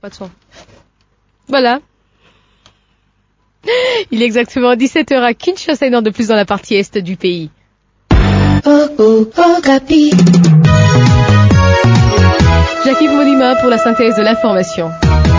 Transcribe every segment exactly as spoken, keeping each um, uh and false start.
Pas de son. Voilà. Il est exactement dix-sept heures à Kinshasa, une heure de plus dans la partie est du pays. Oh, oh, oh, Capi. Jacques-Yves Molima pour la synthèse de l'information.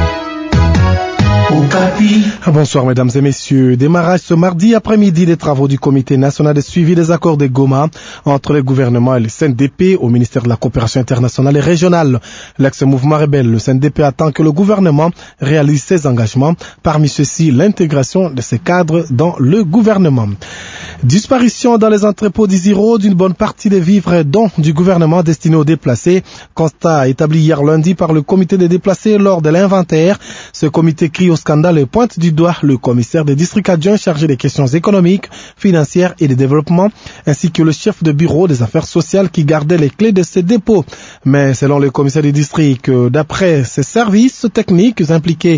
Bonsoir mesdames et messieurs. Démarrage ce mardi après-midi des travaux du comité national de suivi des accords de Goma entre le gouvernement et le C N D P au ministère de la coopération internationale et régionale. L'ex-mouvement rebelle, le C N D P, attend que le gouvernement réalise ses engagements. Parmi ceux-ci, l'intégration de ces cadres dans le gouvernement. Disparition dans les entrepôts d'Isiro d'une bonne partie des vivres dont du gouvernement destinés aux déplacés. Constat établi hier lundi par le comité des déplacés lors de l'inventaire. Ce comité crie au scandale et pointe du doigt le commissaire des districts adjoints chargé des questions économiques, financières et de développement, ainsi que le chef de bureau des affaires sociales qui gardait les clés de ces dépôts. Mais selon le commissaire des districts, d'après ses services techniques impliqués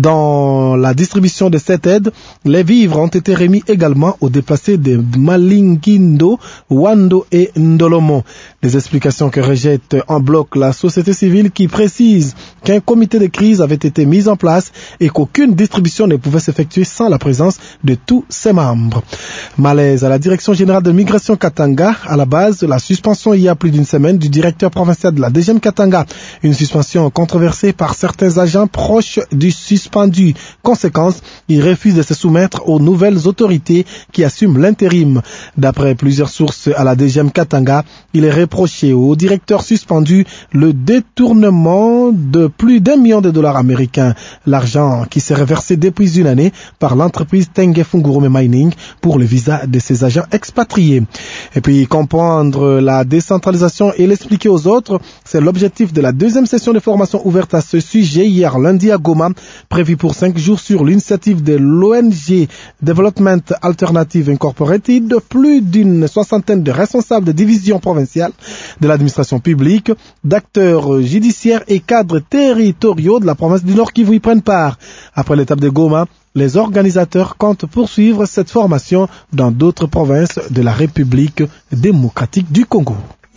dans la distribution de cette aide, les vivres ont été remis également aux déplacés de Malingindo, Wando et Ndolomo. Des explications que rejette en bloc la société civile qui précise qu'un comité de crise avait été mis en place et qu'aucune distribution ne pouvait s'effectuer sans la présence de tous ses membres. Malaise à la direction générale de migration Katanga. À la base, la suspension il y a plus d'une semaine du directeur provincial de la D G M Katanga. Une suspension controversée par certains agents proches du suspendu. Conséquence, il refuse de se soumettre aux nouvelles autorités qui assument l'intérim. D'après plusieurs sources à la D G M Katanga, il est reproché au directeur suspendu le détournement de plus d'un million de dollars américains. L'argent qui serait versé depuis une année par l'entreprise Tengue Fungurume Mining pour le visa de ses agents expatriés. Et puis comprendre la décentralisation et l'expliquer aux autres, c'est l'objectif de la deuxième session de formation ouverte à ce sujet hier lundi à Goma, prévue pour cinq jours sur l'initiative de l'O N G Development Alternative Incorporated. Plus d'une soixantaine de responsables de divisions provinciales de l'administration publique, d'acteurs judiciaires et cadres territoriaux de la province du Nord Kivu y prennent part. Après l'étape de Goma, les organisateurs comptent poursuivre cette formation dans d'autres provinces de la République démocratique du Congo.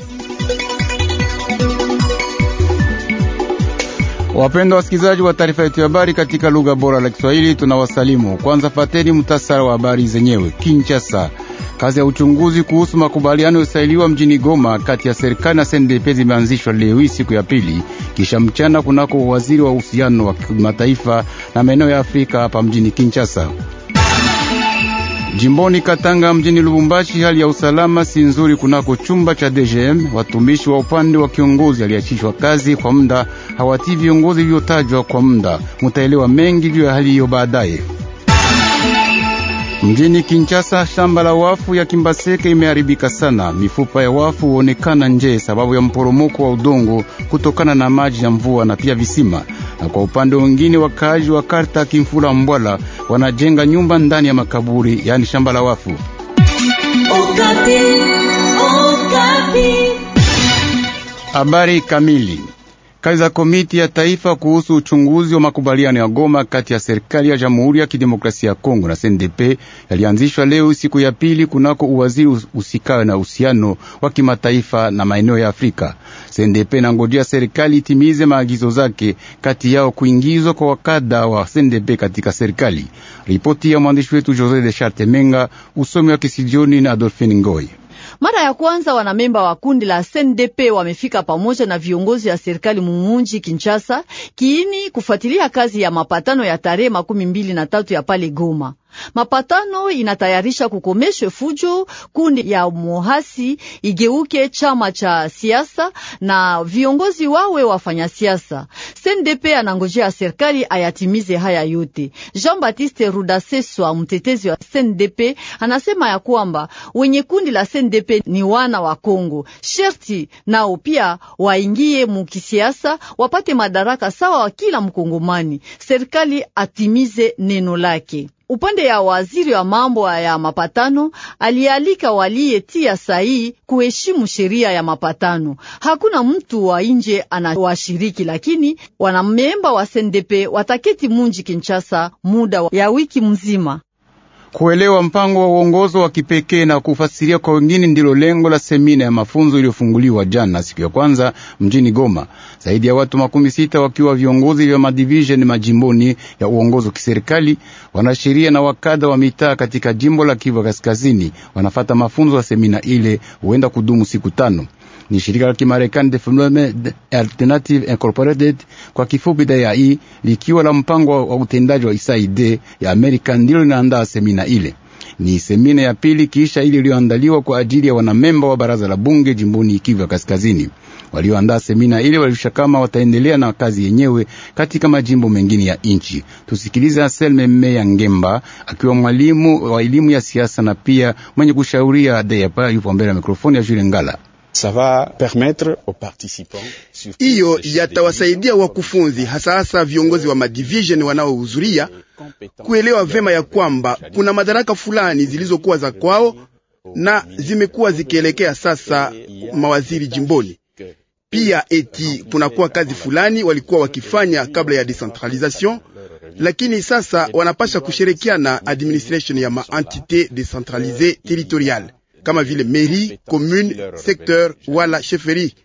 Wapendwa wasikilizaji wa taarifa yetu ya habari katika lugha bora la Kiswahili, tunawasalimu. Kwanza fateni muhtasari wa habari zenyewe. Kinshasa, kazi ya uchunguzi kuhusu makubaliano yaliyosainiwa mjini Goma kati ya serikali na C N D P zimeanzishwa leo siku ya pili kisha mchana kunako waziri wa uhusiano wa kimataifa na maeneo ya Afrika hapa mjini Kinshasa. Jimboni Katanga mjini Lubumbashi, hali ya usalama si nzuri kunako chumba cha D G M. Watumishi wa upande wa kiongozi aliachishwa kazi kwa muda, hawatii viongozi vilivyotajwa kwa muda. Mutaelewa mengi juu ya hali hiyo baadaye. Mjini Kinshasa, shamba la wafu ya Kimbaseke imeharibika sana. Mifupa ya wafu huonekana nje sababu ya mporomoko wa udongo kutokana na maji ya mvua na pia visima. Na kwa upande mwingine, wakaaji wa Karta Kimfula Mbwala wanajenga nyumba ndani ya makaburi, yani shamba la wafu. Okapi, Okapi. Habari kamili. Kazi za komiti ya taifa kuhusu uchunguzi wa makubaliano ya Goma kati ya serikali ya Jamhuri ya Kidemokrasia ya Kongo na C N D P yalianzishwa leo siku ya pili kunako uwaziri usikawe na uhusiano wa kimataifa na maeneo ya Afrika. C N D P inangojea serikali itimize maagizo zake, kati yao kuingizwa kwa wakada wa C N D P katika serikali. Ripoti ya mwandishi wetu Jose de Charte Menga, usomi wa Kisijioni na Adolphine Ngoi. Mara ya kwanza wanamemba wa kundi la C N D P wamefika pamoja na viongozi ya serikali mumunji Kinshasa kiini kufuatilia kazi ya mapatano ya tarehe makumi mbili na tatu ya pale Goma. Mapatano inatayarisha kukomeshwe fujo, kundi ya muhasi igeuke chama cha siasa na viongozi wawe wafanya siasa. C N D P anangojea serikali ayatimize haya yote. Jean-Baptiste Rudaseswa, mtetezi wa C N D P, anasema ya kwamba wenye kundi la C N D P ni wana wa Kongo. Sherti nao pia waingie mukisiasa, wapate madaraka sawa wa kila mkongomani. Serikali atimize neno lake. Upande ya waziri wa mambo ya mapatano alialika waliyetia sahihi kuheshimu sheria ya mapatano. Hakuna mtu wa nje anawashiriki, lakini wanamemba wa C N D P wataketi munji Kinshasa muda ya wiki mzima. Kuelewa mpango wa uongozo wa kipekee na kufasiria kwa wengine ndilo lengo la semina ya mafunzo iliyofunguliwa jana siku ya kwanza mjini Goma. Zaidi ya watu makumi sita wakiwa viongozi vya madivision majimboni ya uongozo kiserikali, wanasheria na wakada wa mitaa katika jimbo la Kivu Kaskazini wanafata mafunzo ya semina ile huenda kudumu siku tano. Ni shirika la Kimarekani Development Alternative Incorporated kwa kifupi D A I likiwa la mpango wa utendaji wa U S A I D ya Amerika ndilo linaandaa semina ile. Ni semina ya pili kisha ile iliyoandaliwa kwa ajili ya wanamemba wa baraza la bunge jimboni Kivu Kaskazini. Walioandaa semina ile walisha kama wataendelea na kazi yenyewe katika majimbo mengine ya nchi. Tusikilize Anselme Meya Ngemba akiwa mwalimu wa elimu ya siasa na pia mwenye kushauria D A I P, yupo mbele ya mikrofoni ya Jules Ngala. Hiyo yatawasaidia wakufunzi hasa hasa viongozi wa madivision wanaohudhuria kuelewa vema ya kwamba kuna madaraka fulani zilizokuwa za kwao na zimekuwa zikielekea sasa mawaziri jimboni. Pia eti kunakuwa kazi fulani walikuwa wakifanya kabla ya decentralisation, lakini sasa wanapasha kushirikiana administration ya ma entité décentralisée territoriale kama vile mairie, commune, secteur wala chefferie.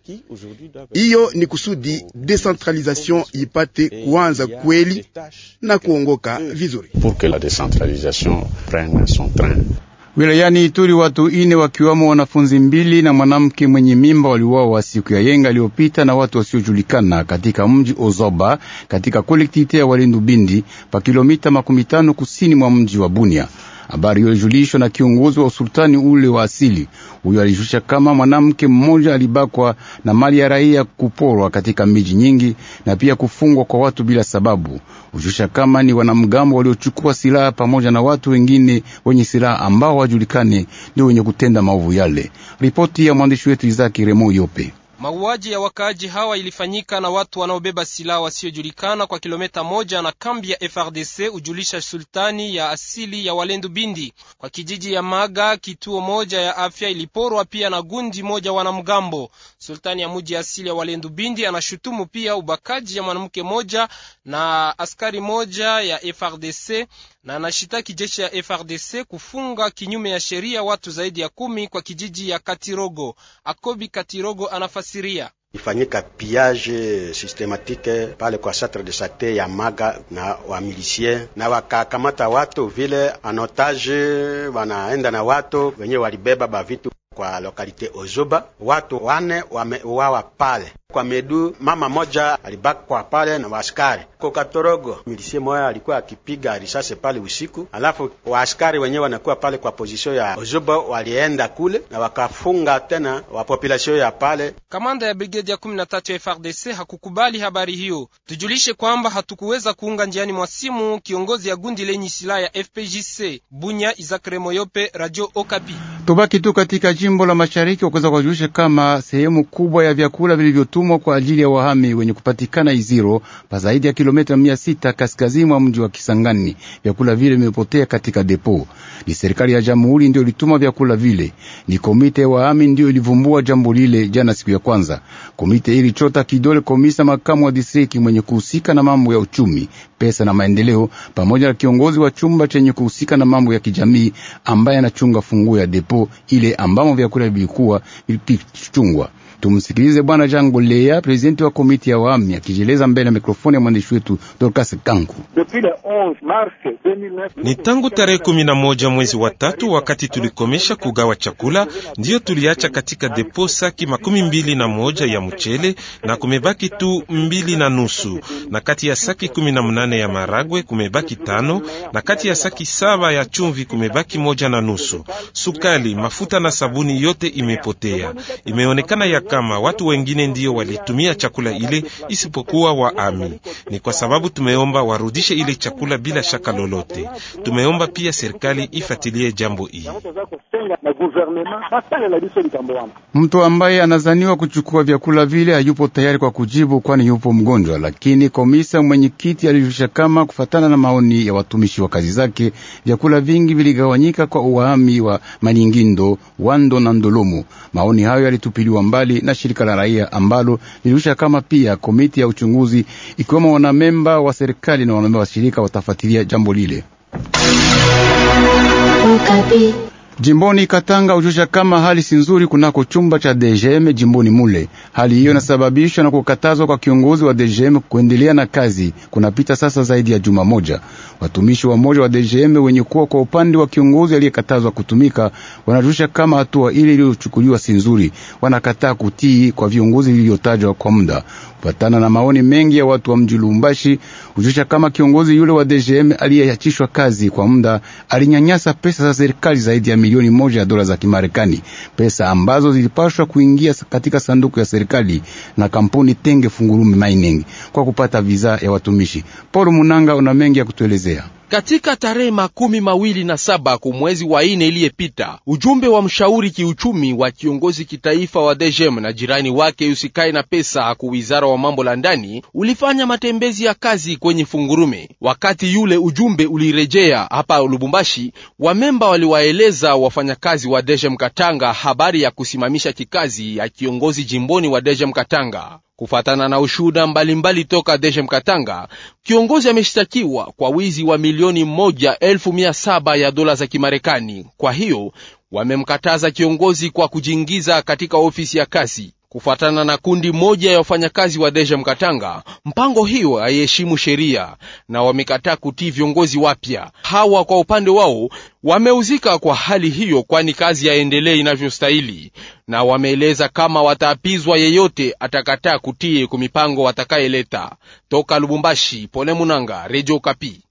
Hiyo ni kusudi decentralisation ipate kuanza kweli na kuongoka vizuri. Pour que la décentralisation prenne son train. Wilayani Ituri watu ine wakiwamo wanafunzi mbili na mwanamke mwenye mimba waliuawa siku ya yenga iliyopita na watu wasiojulikana katika mji Ozoba katika kolektivite ya Walendu Bindi pa kilomita makumi tano kusini mwa mji wa Bunia. Habari hiyo ilijulishwa na kiongozi wa usultani ule wa asili. Huyo alijusha kama mwanamke mmoja alibakwa na mali ya raia kuporwa katika miji nyingi na pia kufungwa kwa watu bila sababu. Ujusha kama ni wanamgambo waliochukua silaha pamoja na watu wengine wenye silaha ambao wajulikane ndio wenye kutenda maovu yale. Ripoti ya mwandishi wetu Izaki Remo Yope. Mauaji ya wakaaji hawa ilifanyika na watu wanaobeba silaha wasiojulikana kwa kilomita moja na kambi ya F R D C, ujulisha sultani ya asili ya Walendu Bindi. Kwa kijiji ya Maga, kituo moja ya afya iliporwa pia na gundi moja wanamgambo. Sultani ya muji asili ya Walendu Bindi anashutumu pia ubakaji ya mwanamke moja na askari moja ya F R D C na anashitaki jeshi ya F R D C kufunga kinyume ya sheria watu zaidi ya kumi kwa kijiji ya Katirogo. Akobi Katirogo anafasiria. Ifanyika pillage systematique pale kwa centre de santé ya Maga na wa milicien na wakakamata watu vile anotage, wanaenda na watu wenye walibeba ba vitu kwa lokalite Ozoba. Watu wane wameuawa pale. Kwa Medu mama moja alibakwa pale na askari. Kwa Katorogo milisie moja alikuwa akipiga risasi pale usiku. Alafu waaskari wenyewe wanakuwa pale kwa position ya Ozoba, walienda kule na wakafunga tena wa population ya pale. Kamanda ya brigade ya kumi na tatu ya F R D C hakukubali habari hiyo. Tujulishe kwamba hatukuweza kuunga njiani mwa simu kiongozi ya gundi lenye silaha ya F P J C. Bunya, Izakre Moyope, Radio Okapi. Tubaki tu katika jimbo la Mashariki wakuweza kujulisha kama sehemu kubwa ya vyakula vilivyotumwa kwa ajili ya wahami wenye kupatikana Iziro pa zaidi ya kilomita mia sita kaskazini mwa mji wa Kisangani. Vyakula vile vimepotea katika depo. Ni serikali ya jamhuri ndio ilituma vyakula vile. Ni komite ya wahami ndio ilivumbua jambo lile jana siku ya kwanza. Komite ili chota kidole komisa makamu wa distriki mwenye kuhusika na mambo ya uchumi, pesa na maendeleo pamoja na kiongozi wa chumba chenye kuhusika na mambo ya kijamii ambaye anachunga funguo ya depo ile ambamo vyakula vilikuwa vilichungwa. Tumsikilize bwana Jango Lea, presidenti wa komiti ya wahami, akijeleza mbele ya mikrofoni ya mwandishi wetu Dorcas Kanku. Ni tangu tarehe kumi na moja mwezi wa tatu, wakati tulikomesha kugawa chakula, ndiyo tuliacha katika depo saki makumi mbili na moja ya mchele na kumebaki tu mbili na nusu, na kati ya saki kumi na mnane ya maragwe kumebaki tano, na kati ya saki saba ya chumvi kumebaki moja na nusu. Sukali, mafuta na sabuni yote imepotea. Imeonekana ya kama watu wengine ndio walitumia chakula ile isipokuwa waami. Ni kwa sababu tumeomba warudishe ile chakula bila shaka lolote. Tumeomba pia serikali ifatilie jambo hili. Mtu ambaye anazaniwa kuchukua vyakula vile hayupo tayari kwa kujibu kwani yupo mgonjwa, lakini komisa mwenyekiti alishusha kama kufatana na maoni ya watumishi wa kazi zake vyakula vingi viligawanyika kwa uwahami wa Maningindo, Wando na Ndolomo. Maoni hayo yalitupiliwa mbali na shirika la raia ambalo lilishusha kama pia komiti ya uchunguzi ikiwemo wanamemba wa serikali na wanamemba wa shirika watafuatilia jambo lile. Jimboni Katanga ujusha kama hali si nzuri kunako chumba cha D G M jimboni mule. Hali hiyo inasababishwa na kukatazwa kwa kiongozi wa D G M kuendelea na kazi. Kunapita sasa zaidi ya juma moja. Watumishi wa moja wa D G M wenye kuwa kwa upande wa kiongozi aliyekatazwa kutumika wanajusha kama hatua ile iliyochukuliwa si nzuri. Wanakataa kutii kwa viongozi vilivyotajwa kwa muda. Kufuatana na maoni mengi ya watu wa mji Lubumbashi, ujusha kama kiongozi yule wa D G M aliyeachishwa kazi kwa muda alinyanyasa pesa za serikali zaidi ya milioni moja ya dola za Kimarekani, pesa ambazo zilipaswa kuingia katika sanduku ya serikali na kampuni Tenge Fungurume Mining kwa kupata visa ya watumishi. Paul Munanga una mengi ya kutuelezea. Katika tarehe makumi mawili na saba kumwezi wa ine iliyepita, ujumbe wa mshauri kiuchumi wa kiongozi kitaifa wa D G M na jirani wake usikae na pesa ku wizara wa mambo la ndani ulifanya matembezi ya kazi kwenye Fungurume. Wakati yule ujumbe ulirejea hapa Lubumbashi, wamemba waliwaeleza wafanyakazi wa D G M Katanga habari ya kusimamisha kikazi ya kiongozi jimboni wa D G M Katanga. Kufatana na ushuhuda mbalimbali toka D G M Katanga, kiongozi ameshtakiwa kwa wizi wa milioni moja elfu mia saba ya dola za Kimarekani. Kwa hiyo wamemkataza kiongozi kwa kujiingiza katika ofisi ya kazi. Kufuatana na kundi moja ya wafanyakazi wa D G M Katanga, mpango hiyo haiheshimu sheria na wamekataa kutii viongozi wapya. Hawa kwa upande wao wameuzika kwa hali hiyo, kwani kazi yaendelee inavyostahili, na wameeleza kama wataapizwa yeyote atakataa kutii kwa mipango watakayeleta. Toka Lubumbashi, Pole Munanga, Radio Okapi.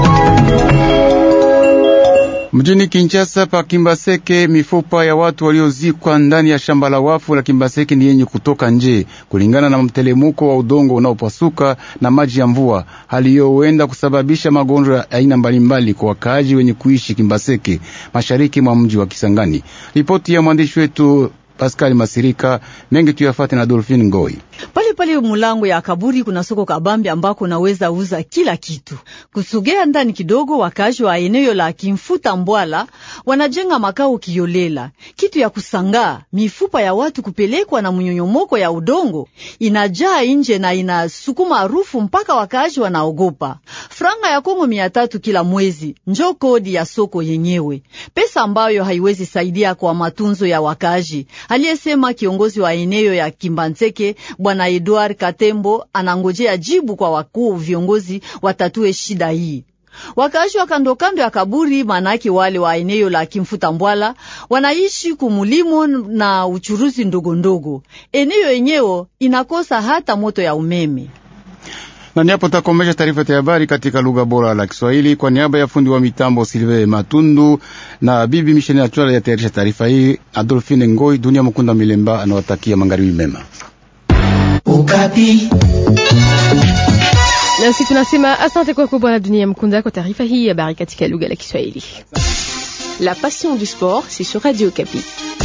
Mjini Kinshasa pa Kimbaseke, mifupa ya watu waliozikwa ndani ya shamba la wafu la Kimbaseke ni yenye kutoka nje kulingana na mtelemuko wa udongo unaopasuka na maji ya mvua. Hali hiyo huenda kusababisha magonjwa ya aina mbalimbali kwa wakaaji wenye kuishi Kimbaseke, mashariki mwa mji wa Kisangani. Ripoti ya mwandishi wetu Pascal Masirika, mengi tuyafate na Dolphine Ngoi. Pale pale mulango ya kaburi kuna soko kabambi ambako naweza uza kila kitu. Kusogea ndani kidogo, wakazi wa eneo la Kimfuta Mbwala wanajenga makao kiolela. Kitu ya kusangaa, mifupa ya watu kupelekwa na mnyonyomoko ya udongo inajaa nje na inasukuma harufu mpaka wakazi wanaogopa. Franga ya Kongo mia tatu kila mwezi njo kodi ya soko yenyewe, pesa ambayo haiwezi saidia kwa matunzo ya wakazi, aliyesema kiongozi wa eneo ya Kimbanzeke Bwana Edouard Katembo. Anangojea jibu kwa wakuu viongozi watatue shida hii. Wakazi wa kando kando ya kaburi, manaki wale wa eneo la Kimfuta Mbwala, wanaishi kumulimo na uchuruzi ndogo ndogo. Eneo yenyewe inakosa hata moto ya umeme. Na niapo takomesha taarifa ya habari katika lugha bora la Kiswahili kwa niaba ya fundi wa mitambo Silve Matundu na bibi Michelle Achwala ya tayarisha taarifa hii. Adolphine Ngoi, Dunia Mukunda Milemba anawatakia magharibi mema. Ukapi. Na sisi tunasema asante kwa kwa bwana Dunia Mukunda kwa taarifa hii ya habari katika lugha la Kiswahili. La passion du sport, c'est sur Radio Okapi.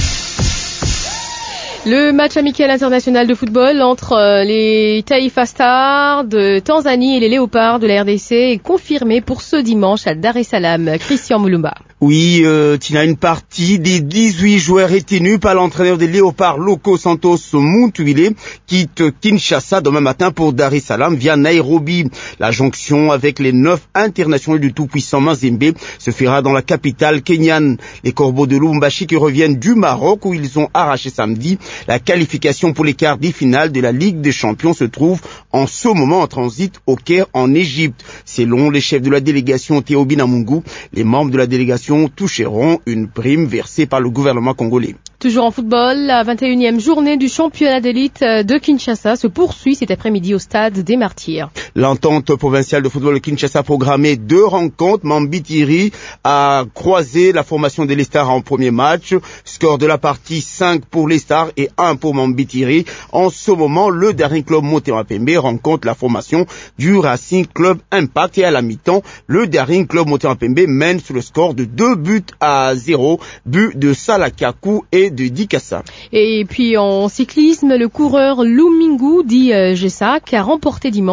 Le match amical international de football entre les Taifa Stars de Tanzanie et les Léopards de la R D C est confirmé pour ce dimanche à Dar es Salaam. Christian Moulumba. Oui, euh, Tina, une partie des dix-huit joueurs retenus par l'entraîneur des Léopards locaux Santos Muntwile quitte Kinshasa demain matin pour Dar es Salaam via Nairobi. La jonction avec les neuf internationaux du tout-puissant Mazembe se fera dans la capitale kenyane. Les Corbeaux de Lubumbashi qui reviennent du Maroc où ils ont arraché samedi la qualification pour les quarts des finales de la Ligue des Champions se trouve en ce moment en transit au Caire en Égypte. Selon les chefs de la délégation Théo Binamungu, les membres de la délégation toucheront une prime versée par le gouvernement congolais. Toujours en football, la vingt et unième journée du championnat d'élite de Kinshasa se poursuit cet après-midi au stade des Martyrs. L'entente provinciale de football de Kinshasa a programmé deux rencontres. Mambitiri a croisé la formation des Stars en premier match. Score de la partie cinq pour les Stars et un pour Mambitiri. En ce moment, le Daring Club Motema Pembe rencontre la formation du Racing Club Impact et à la mi-temps, le Daring Club Motema Pembe mène sur le score de deux buts à zéro, but de Salakaku et de Dikassa. Et puis en cyclisme, le coureur Lumingu dit euh, Gessac a remporté dimanche l'après-midi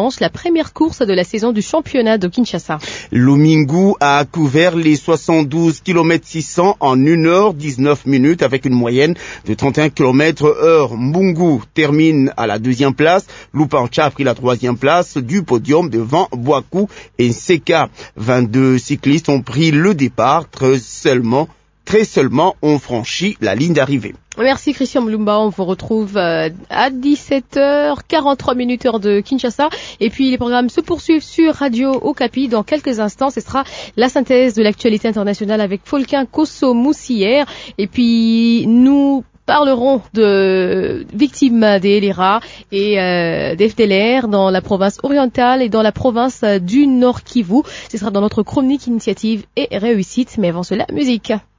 première course de la saison du championnat de Kinshasa. Lomingu a couvert les soixante-douze kilomètres six cents en une heure dix-neuf minutes avec une moyenne de trente et un kilomètres heure. Mbungu termine à la deuxième place. Lupancha a pris la troisième place du podium devant Boakou et Nseka. vingt-deux cyclistes ont pris le départ. Très seulement, très seulement ont franchi la ligne d'arrivée. Merci Christian Mulumba, on vous retrouve à dix-sept heures quarante-trois minutes heure de Kinshasa. Et puis les programmes se poursuivent sur Radio Okapi. Dans quelques instants, ce sera la synthèse de l'actualité internationale avec Folquin Kosso Moussière. Et puis nous parlerons de victimes des L R A et euh, des F D L R dans la province orientale et dans la province du Nord Kivu. Ce sera dans notre chronique initiative et réussite. Mais avant cela, musique.